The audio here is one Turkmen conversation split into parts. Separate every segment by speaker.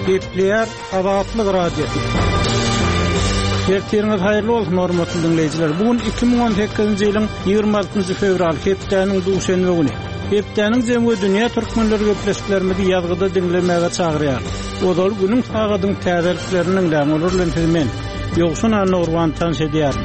Speaker 1: Gepler Azatlyk radiosu. Erteriniz hayırlı olsun hormatly dinleyijiler. Bugün 2018-nji ýylyň 26-njy fevral hepdeniň duşanby güni. Hepdeniň jemgy dünýä türkmenleri gepleşiklerimizi ýazgyda dinlemäge çagyrýar. Odal günüň sagadyň täzeliklerini läňolurlan tilmen. Ýogşun anna urwan tanş edýär.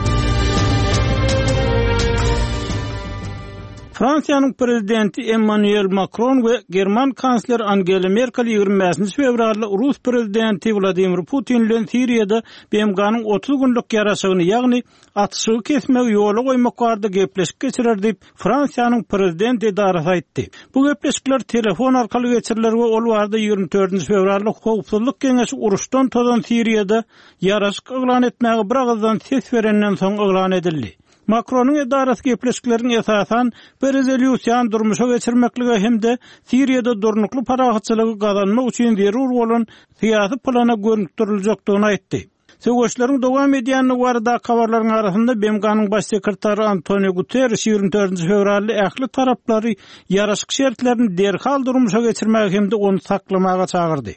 Speaker 1: Fransiýanyň prezidenti Emmanuel Macron we German kansler Angela Merkel 25 fevralda Rus prezidenti Vladimir Putin bilen Siriýada BMG'nyň 30 günlük ýaraşygyny, ýagny atışygy kesmek ýoly goýmak barada gepleşik geçirer diýip Fransiýanyň prezident edarasy aýtdy. Bu gepleşikler telefon arkaly geçiriler we ol barada 24 fevralda Howpsuzlyk Keňeşi uruşdan tozan Siriýada ýaraşyk eglan etmäge bir agzdan ses berenden soň eglan edildi. Macron'un edarasy gepleşiklerini esasan bir rezolýusiýany durmuşa geçirmekligi hemde Siriýada durnukly parahatçylygy gazanmak üçin zerur bolan syýasy plana görnükdirilýekdigini aýtdy. Söwgeçleriň dowam edýäni barada habarlaryň arasynda BMG'nyň baş sekretary Antonio Guterres 24 fevralda ähli taraplary ýaraşyk şertlerini derhal durmuşa geçirmek hemde onu saklamaga çagyrdy.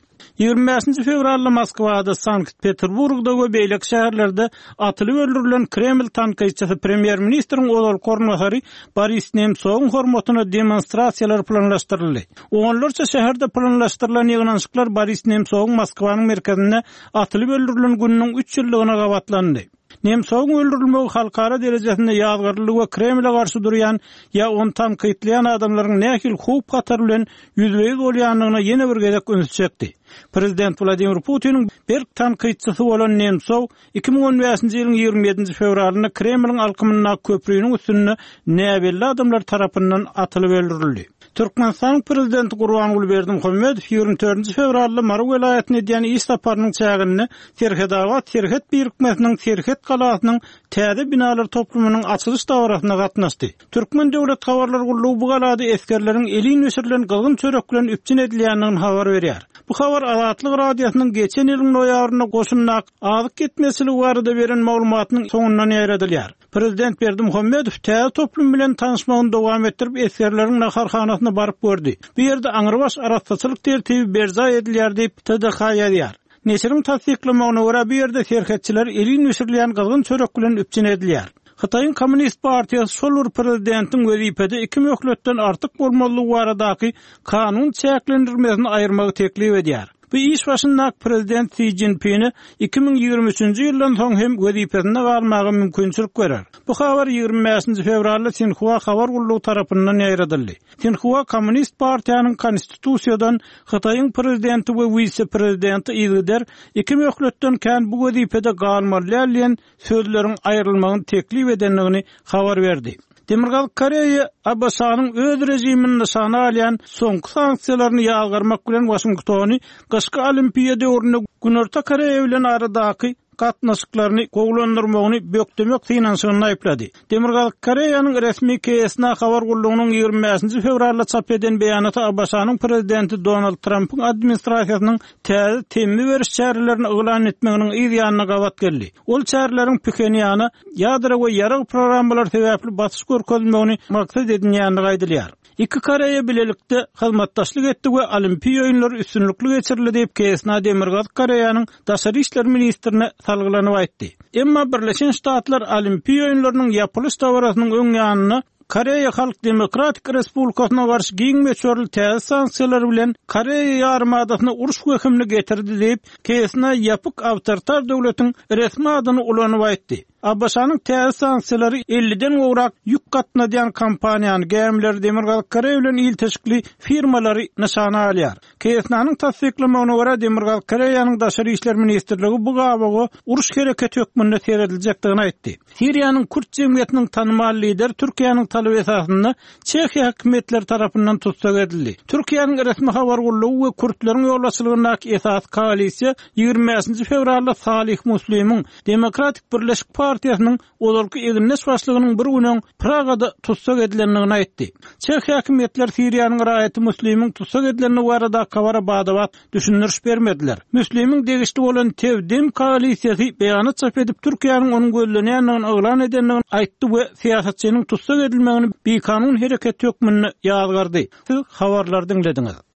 Speaker 1: 25 fevralda Moskwada, Sankt-Peterburgda we beýlek şäherlerde atylyp öldürilen Kreml tankyçysy premier ministriň odal gornmasary Boris Nemtsowyň hormatyna demonstrasiýalar planlaşdyryldy. Onlarça şäherde planlaşdyrylan ýygnanşyklar Boris Nemtsowyň Moskwanyň merkezine atylyp öldürilen günüň 3 ýyllygyna gawatlandy. Nemtsowyň öldürilmegi halkara derejesinde ýazgyrlyk we Kremle garşy durýan ýa onu tankytlayan adamlaryň nähil hup gatar bilen ýüzbeýiz bolýanlygyna ýene bir gezek ünsüçekdi. Prezident Vladimir Putin'in bir tankytçysy bolan Nemtsow 2015-nji ýylyň 27 fevralynda Kremliň alkymyna köprüýüniň üstüne näbelli adamlar tarapyndan atylyp öldürildi. Türkmenistan prezidenti Gurbanguly Berdimuhammedow 24 fevralda Maru welaýatyna edýän iş saparynyň çägini Serhedawat Serhet birikmesiniň Serhet galasynyň täze binalar toplumynyň açylyş dawrasyna gatnaşdy. Türkmen döwlet habarlar gullugy bu galada eskerleriň eli nöşürlen gylgyn çörek bilen üpçün edilýändigini habar berýär. Bu habar Azatlyk radiosynyň geçen ýylyň noýabryna goşunnak azyk ketmesiligi barada beren maglumatynyň soňundan ýaradylýar. Prezident Berdimuhammedow täze toplum bilen tanışmagyny dowam etdirip eskerleriň naharhanasyna baryp gördi. Bu ýerde aňyrbaş arasçylyk tertibi berza edilýär diýip TDH ýazýar. Neşiriň tasdiklamagyna görä bu ýerde serhetçiler eli nöşürleýän gylgyn çörek bilen üpçün edilýär. Xitayň Kommunist Partiýasy şol prezidentiň wezipede 2 möhletden artyk bolmalygy baradaky kanun çäklendirmesini aýyrmagy teklip edýär. Bu iş başynda prezident Xi Jinping'i 2023-nji ýyldan soň hem wezipesinde galmagy mümkinçilik berer. Bu habar 25 fevralda Sinhua habar gullugy tarapyndan ýaýradyldy. Sinhua Kommunist Partiýanyň konstitusiýadan Xitayň prezidenti we vice-prezidenti ýygyder 2 möhletden kän bu wezipede galmaly diýen sözleriň aýrylmagyny teklip edenligini habar berdi. Demirgal Koreýa Abbasanyň öz rejimini nişana alýan soňky sanksiýalaryny ýalgarmak bilen Washingtony gyşky olimpiýa döwründe Günorta Koreýa bilen aradaky gatnaşyklaryny gowlandyrmagyny bökdemek finansyny aýplady. Demirgal Koreýanyň resmi KSNA habar gullugynyň 25 fevralda çap eden beýanaty Abbasanyň prezidenti Donald Trump'yň administrasiýasynyň täze temmi beriş çärelerini eglan etmeginiň ýa-da gawat geldi. Ol çäreleriň Pchenýany ýadra we ýarag programmalar sebäpli batyş görkezmegini maksat edilýänligi aýdylýar. İki Koreýa bilelikde hyzmatdaşlyk etdi we olimpiýa oýunlary üstünlükli geçirildi diýip KSNA Demirgal Koreýanyň daşary işler ministrine salgylanyp aýtdy. Emma Birleşen Ştatlar olimpiýa oýunlarynyň ýapylyş dawrasynyň öň ýanyny Koreýa Halk Demokratik Respublikasyna garşy giňmeçörli täze sanksiýalar bilen Koreýa ýarymadasyna uruş hökmüni getirdi diýip KSNA ýapyk awtoritar döwletiň resmi adyny ulanyp aýtdy. Abbasanyň täze sanksiýalary 50-den gowrak ýük gatnaýan kampaniýany gemler Demirgal Koreýa bilen ilteşikli firmalary nişana alýar. KSNA-nyň tasdiklamagyna görä Demirgal Koreýanyň daşary işler ministrligi bu gabagy uruş hereketi hökmünde seredilýekdigini aýtdy. Siriýanyň Kürt jemgyýetiniň tanmal lider Türkiýanyň talap esasynda Çekiýa hökümetleri tarapyndan tutsak edildi. Türkiýanyň resmi habar gullugy we Kürtleriň ýolbaşçylygyna esas koalisiýa 25 fevralda Salih Muslimyň Demokratik Birleşik Partiýasynyň olarky egilnes başlygynyň bir günüň Pragada tutsak edilenligini aýtdy. Çekiýa hökümetleri Siriýanyň raýaty Muslimyň tutsak edilenligi barada kabara badabat düşündiriş bermediler. Muslimyň degişli bolan Tevdim koalisiýasy beýanat çap edip Türkiýanyň onuň gözlenýändigini eglan edenligini aýtdy we siýasatçynyň tutsak edilmegini bir kanun hereketi hökmüne ýazgardy. Habarlar dinlediňiz.